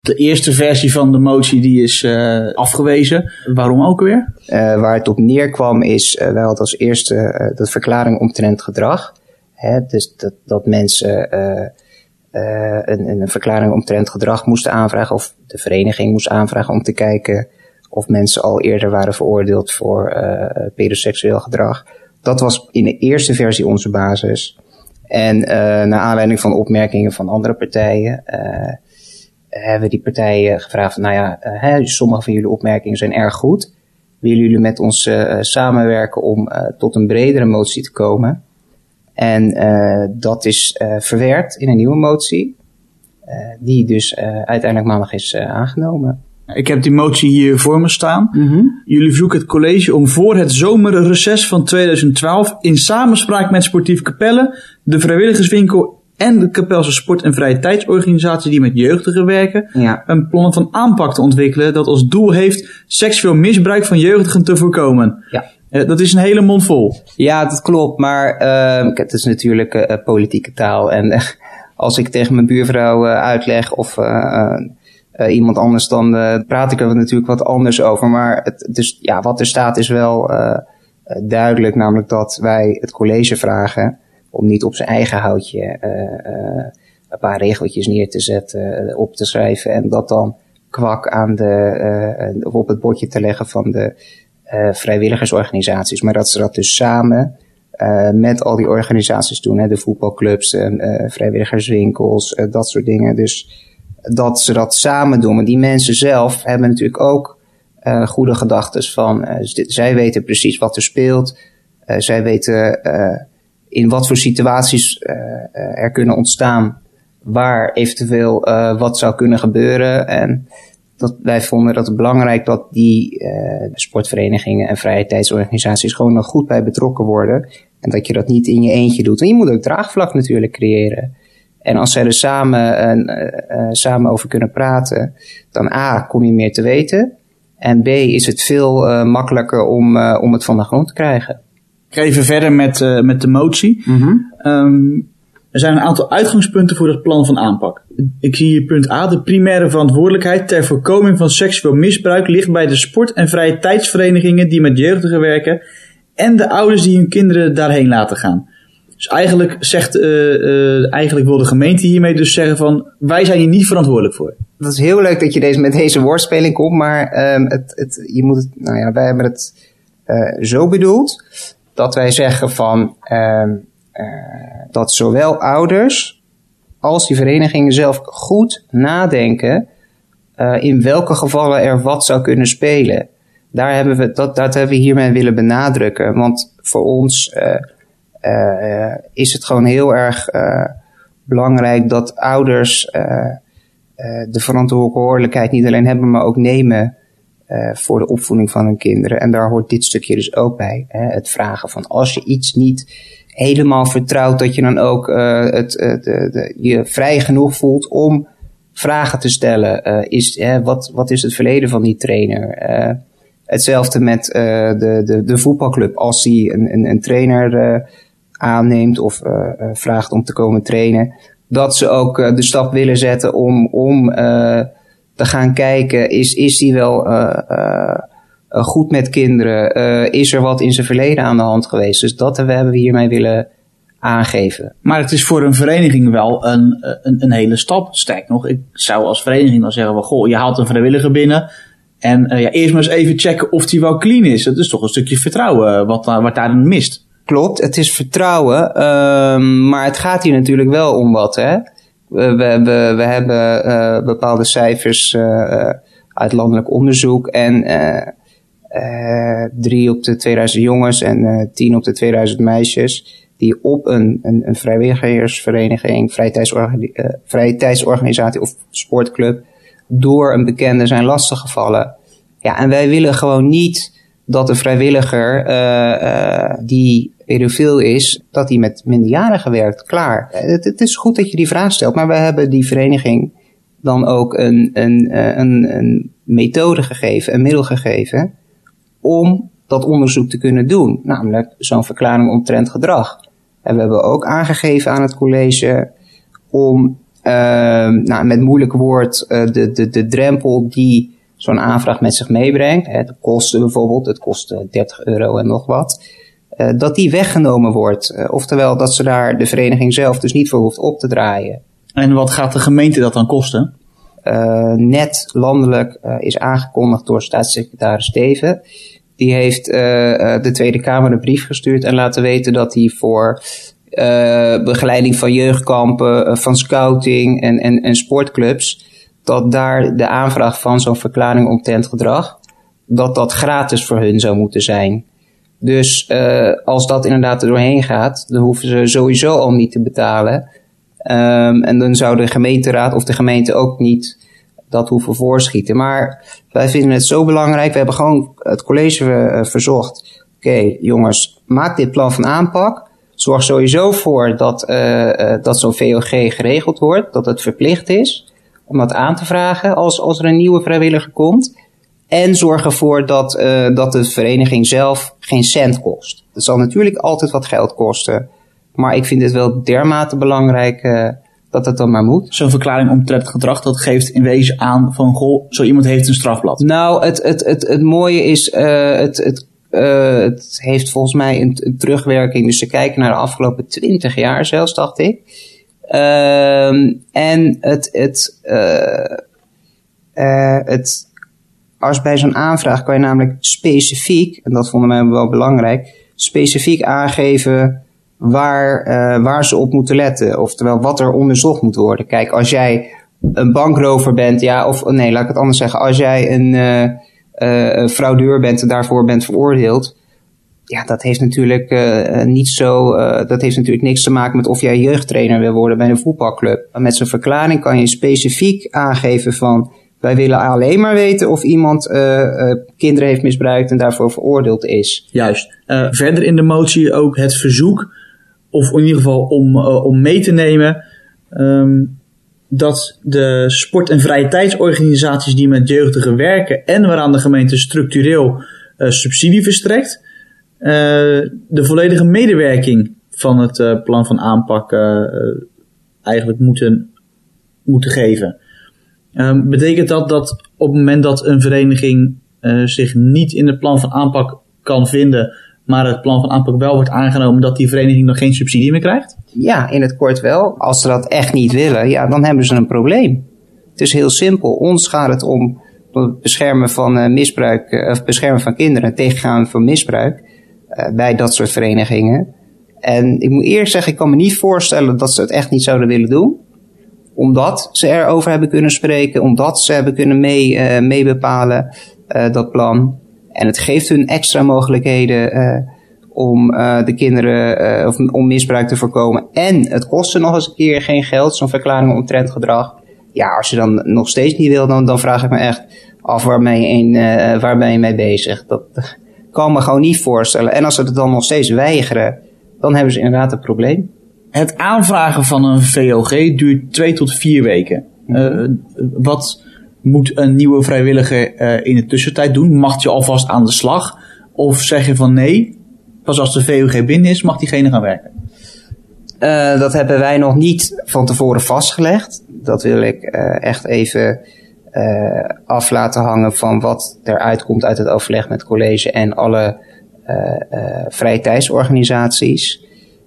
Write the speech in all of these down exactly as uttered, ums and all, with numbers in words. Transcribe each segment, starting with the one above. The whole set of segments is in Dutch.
De eerste versie van de motie die is uh, afgewezen. Waarom ook weer? Uh, waar het op neerkwam is, uh, wij hadden als eerste uh, de verklaring omtrent gedrag. Hè, dus dat, dat mensen uh, uh, een, een verklaring omtrent gedrag moesten aanvragen, of de vereniging moest aanvragen om te kijken of mensen al eerder waren veroordeeld voor uh, pedoseksueel gedrag. Dat was in de eerste versie onze basis. En uh, naar aanleiding van opmerkingen van andere partijen uh, hebben we die partijen gevraagd van, nou ja, uh, hè, sommige van jullie opmerkingen zijn erg goed. Willen jullie met ons uh, samenwerken om uh, tot een bredere motie te komen? En uh, dat is uh, verwerkt in een nieuwe motie, uh, die dus uh, uiteindelijk maandag is uh, aangenomen. Ik heb die motie hier voor me staan. Mm-hmm. Jullie verzoeken het college om voor het zomerreces van tweeduizend twaalf in samenspraak met Sportief Capelle, de Vrijwilligerswinkel en de Kapelse Sport- en Vrije Tijdsorganisatie die met jeugdigen werken, ja, een plan van aanpak te ontwikkelen dat als doel heeft seksueel misbruik van jeugdigen te voorkomen. Ja. Uh, dat is een hele mond vol. Ja, dat klopt, maar uh, het is natuurlijk uh, politieke taal. En uh, als ik tegen mijn buurvrouw uh, uitleg of uh, uh, iemand anders, dan uh, praat ik er natuurlijk wat anders over. Maar het, dus, ja, wat er staat is wel uh, duidelijk, namelijk dat wij het college vragen om niet op zijn eigen houtje uh, uh, een paar regeltjes neer te zetten, uh, op te schrijven en dat dan kwak aan de, uh, op het bordje te leggen van de uh, vrijwilligersorganisaties. Maar dat ze dat dus samen uh, met al die organisaties doen, hè, de voetbalclubs, uh, vrijwilligerswinkels, uh, dat soort dingen. Dus dat ze dat samen doen. Maar die mensen zelf hebben natuurlijk ook uh, goede gedachtes van, uh, zij weten precies wat er speelt. Uh, zij weten uh, in wat voor situaties uh, er kunnen ontstaan waar eventueel uh, wat zou kunnen gebeuren. En dat, wij vonden dat het belangrijk dat die uh, sportverenigingen en vrije tijdsorganisaties gewoon nog goed bij betrokken worden. En dat je dat niet in je eentje doet. En je moet ook draagvlak natuurlijk creëren. En als zij er samen, uh, uh, samen over kunnen praten, dan A, kom je meer te weten. En B, is het veel uh, makkelijker om, uh, om het van de grond te krijgen. Ik ga even verder met, uh, met de motie. Mm-hmm. Um, er zijn een aantal uitgangspunten voor het plan van aanpak. Ik zie hier punt A. De primaire verantwoordelijkheid ter voorkoming van seksueel misbruik ligt bij de sport- en vrije tijdsverenigingen die met jeugdigen werken en de ouders die hun kinderen daarheen laten gaan. Dus eigenlijk zegt, uh, uh, eigenlijk wil de gemeente hiermee dus zeggen van, wij zijn hier niet verantwoordelijk voor. Dat is heel leuk dat je deze, met deze woordspeling komt, maar um, het, het, je moet het, nou ja, wij hebben het uh, zo bedoeld dat wij zeggen van um, uh, dat zowel ouders als die verenigingen zelf goed nadenken uh, in welke gevallen er wat zou kunnen spelen. Daar hebben we, dat, dat hebben we hiermee willen benadrukken, want voor ons uh, uh, is het gewoon heel erg uh, belangrijk dat ouders uh, uh, de verantwoordelijkheid niet alleen hebben, maar ook nemen uh, voor de opvoeding van hun kinderen. En daar hoort dit stukje dus ook bij. Hè? Het vragen van, als je iets niet helemaal vertrouwt, dat je dan ook uh, het, uh, de, de, je vrij genoeg voelt om vragen te stellen. Uh, is, uh, wat, wat is het verleden van die trainer? Uh, hetzelfde met uh, de, de, de voetbalclub. Als die een, een, een trainer uh, aanneemt of uh, uh, vraagt om te komen trainen, dat ze ook uh, de stap willen zetten om, om uh, te gaan kijken, is, is die wel uh, uh, goed met kinderen? Uh, is er wat in zijn verleden aan de hand geweest? Dus dat hebben we hiermee willen aangeven. Maar het is voor een vereniging wel een, een, een hele stap. Sterk nog, ik zou als vereniging dan zeggen, well, goh, je haalt een vrijwilliger binnen en uh, ja, eerst maar eens even checken of die wel clean is. Dat is toch een stukje vertrouwen wat, wat daarin mist. Klopt, het is vertrouwen, uh, maar het gaat hier natuurlijk wel om wat, hè. We, we, we, we hebben uh, bepaalde cijfers uh, uit landelijk onderzoek en uh, uh, drie op de tweeduizend jongens en uh, tien op de tweeduizend meisjes die op een, een, een vrijwilligersvereniging, vrije tijdsorganisatie, uh, vrije tijdsorganisatie of sportclub door een bekende zijn lastiggevallen. Ja, en wij willen gewoon niet dat een vrijwilliger uh, uh, die pedofiel is, dat hij met minderjarigen werkt. Klaar. Het, het is goed dat je die vraag stelt, maar we hebben die vereniging dan ook een, een, een, een methode gegeven, een middel gegeven, om dat onderzoek te kunnen doen. Namelijk zo'n verklaring omtrent gedrag. En we hebben ook aangegeven aan het college om Uh, nou, met moeilijk woord uh, de, de, de drempel die zo'n aanvraag met zich meebrengt. Hè, de kosten bijvoorbeeld, het kost uh, dertig euro en nog wat. Uh, dat die weggenomen wordt. Uh, oftewel dat ze daar de vereniging zelf dus niet voor hoeft op te draaien. En wat gaat de gemeente dat dan kosten? Uh, net landelijk uh, is aangekondigd door staatssecretaris Steven. Die heeft uh, uh, de Tweede Kamer een brief gestuurd en laten weten dat hij voor uh, begeleiding van jeugdkampen, uh, van scouting en, en, en sportclubs, dat daar de aanvraag van zo'n verklaring omtrent gedrag, dat dat gratis voor hun zou moeten zijn. Dus uh, als dat inderdaad er doorheen gaat, dan hoeven ze sowieso al niet te betalen. Um, en dan zou de gemeenteraad of de gemeente ook niet dat hoeven voorschieten. Maar wij vinden het zo belangrijk. We hebben gewoon het college uh, verzocht. Oké, okay, jongens, maak dit plan van aanpak. Zorg sowieso voor dat, uh, uh, dat zo'n V O G geregeld wordt. Dat het verplicht is om dat aan te vragen als, als er een nieuwe vrijwilliger komt. En zorg ervoor dat, uh, dat de vereniging zelf geen cent kost. Het zal natuurlijk altijd wat geld kosten. Maar ik vind het wel dermate belangrijk uh, dat het dan maar moet. Zo'n verklaring omtrent gedrag, dat geeft in wezen aan van, goh, zo iemand heeft een strafblad. Nou, het, het, het, het mooie is, uh, het, het, uh, het heeft volgens mij een, een terugwerking. Dus ze kijken naar de afgelopen twintig jaar zelfs, dacht ik. Uh, en het, het, uh, uh, het, als bij zo'n aanvraag kan je namelijk specifiek, en dat vonden wij wel belangrijk, specifiek aangeven waar, uh, waar ze op moeten letten. Oftewel wat er onderzocht moet worden. Kijk, als jij een bankrover bent, ja, of nee, laat ik het anders zeggen. Als jij een uh, uh, fraudeur bent en daarvoor bent veroordeeld, ja, dat heeft natuurlijk uh, niet zo, uh, dat heeft natuurlijk niks te maken met of jij jeugdtrainer wil worden bij een voetbalclub. Maar met zo'n verklaring kan je specifiek aangeven van, wij willen alleen maar weten of iemand uh, uh, kinderen heeft misbruikt en daarvoor veroordeeld is. Juist. Uh, verder in de motie ook het verzoek, of in ieder geval om, uh, om mee te nemen, um, dat de sport- en vrije tijdsorganisaties die met jeugdigen werken en waaraan de gemeente structureel uh, subsidie verstrekt, uh, de volledige medewerking van het uh, plan van aanpak uh, uh, eigenlijk moeten, moeten geven. Um, betekent dat dat op het moment dat een vereniging uh, zich niet in het plan van aanpak kan vinden, maar het plan van aanpak wel wordt aangenomen, dat die vereniging nog geen subsidie meer krijgt? Ja, in het kort wel. Als ze dat echt niet willen, ja, dan hebben ze een probleem. Het is heel simpel. Ons gaat het om het beschermen van uh, misbruik, uh, of beschermen van kinderen, tegengaan van misbruik uh, bij dat soort verenigingen. En ik moet eerlijk zeggen, ik kan me niet voorstellen dat ze het echt niet zouden willen doen. Omdat ze erover hebben kunnen spreken, omdat ze hebben kunnen mee, uh, mee bepalen, uh, dat plan. En het geeft hun extra mogelijkheden uh, om uh, de kinderen, uh, of om misbruik te voorkomen. En het kost ze nog eens een keer geen geld, zo'n verklaring omtrent gedrag. Ja, als je dan nog steeds niet wil, dan, dan vraag ik me echt af waar ben je, in, uh, waar ben je mee bezig. Dat kan me gewoon niet voorstellen. En als ze het dan nog steeds weigeren, dan hebben ze inderdaad een probleem. Het aanvragen van een V O G duurt twee tot vier weken. Uh, wat moet een nieuwe vrijwilliger uh, in de tussentijd doen? Mag je alvast aan de slag? Of zeg je van nee, pas als de V O G binnen is, mag diegene gaan werken? Uh, dat hebben wij nog niet van tevoren vastgelegd. Dat wil ik uh, echt even uh, af laten hangen van wat eruit komt uit het overleg met het college en alle uh, uh, vrije tijdsorganisaties.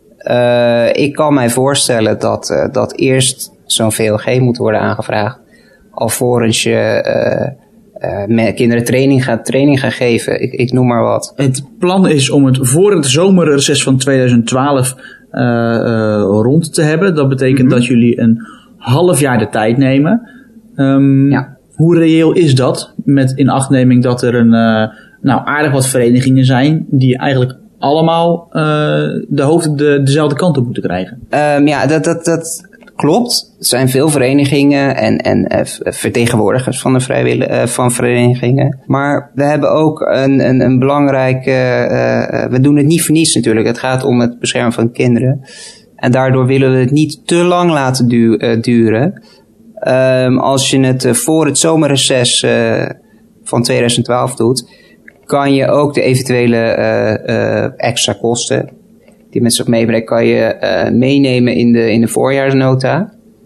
Uh, ik kan mij voorstellen dat, uh, dat eerst zo'n V O G moet worden aangevraagd, alvorens je uh, uh, met kinderen training gaat, training gaan geven. Ik, ik noem maar wat. Het plan is om het voor het zomerreces van tweeduizend twaalf uh, uh, rond te hebben. Dat betekent mm-hmm. dat jullie een half jaar de tijd nemen. Um, ja. Hoe reëel is dat? Met inachtneming dat er een uh, nou aardig wat verenigingen zijn die eigenlijk allemaal uh, de hoofd de, dezelfde kant op moeten krijgen. Um, ja, dat, dat, dat klopt. Er zijn veel verenigingen en, en uh, vertegenwoordigers van de vrijwillig, uh, van verenigingen. Maar we hebben ook een, een, een belangrijke... Uh, uh, we doen het niet voor niets natuurlijk. Het gaat om het beschermen van kinderen. En daardoor willen we het niet te lang laten du- uh, duren. Um, als je het uh, voor het zomerreces uh, van tweeduizend twaalf doet, kan je ook de eventuele uh, uh, extra kosten die met zich meebrengt, kan je uh, meenemen in de, in de voorjaarsnota.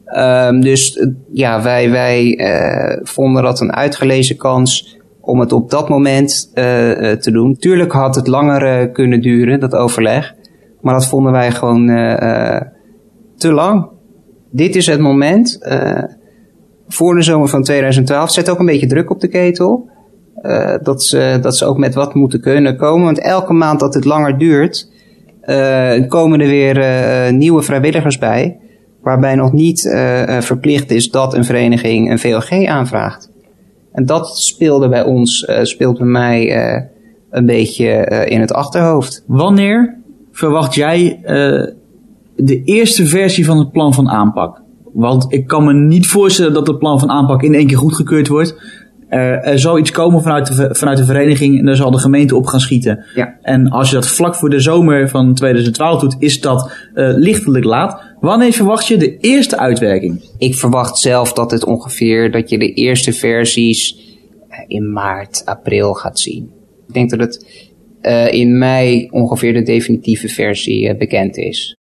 Um, dus ja, wij, wij uh, vonden dat een uitgelezen kans om het op dat moment uh, uh, te doen. Tuurlijk had het langer uh, kunnen duren, dat overleg. Maar dat vonden wij gewoon uh, uh, te lang. Dit is het moment. Uh, voor de zomer van tweeduizend twaalf. Zet ook een beetje druk op de ketel. Uh, dat, ze, dat ze ook met wat moeten kunnen komen. Want elke maand dat het langer duurt, uh, komen er weer uh, nieuwe vrijwilligers bij. Waarbij nog niet uh, verplicht is dat een vereniging een V O G aanvraagt. En dat speelde bij ons, uh, speelt bij mij uh, een beetje uh, in het achterhoofd. Wanneer verwacht jij uh, de eerste versie van het plan van aanpak? Want ik kan me niet voorstellen dat het plan van aanpak in één keer goedgekeurd wordt. Uh, er zal iets komen vanuit de, vanuit de vereniging en daar zal de gemeente op gaan schieten. Ja. En als je dat vlak voor de zomer van tweeduizend twaalf doet, is dat uh, lichtelijk laat. Wanneer verwacht je de eerste uitwerking? Ik verwacht zelf dat het ongeveer, dat je de eerste versies in maart, april gaat zien. Ik denk dat het uh, in mei ongeveer de definitieve versie uh, bekend is.